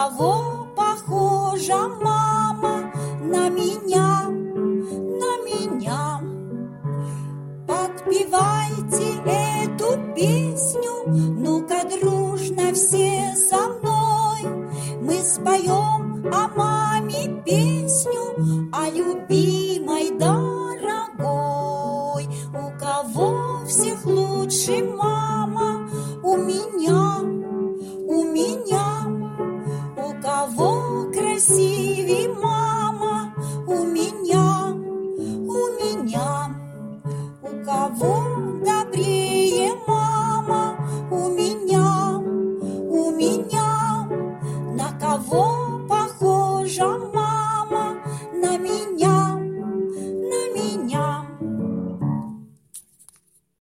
кого похожа мама на меня, на меня? Подпевайте эту песню, ну-ка дружно все со мной. Мы споем о маме песню, о любимой, дорогой. У кого всех лучше мама? У меня, у меня. У кого красивее мама? У меня, у меня. У кого добрее мама? У меня, у меня. На кого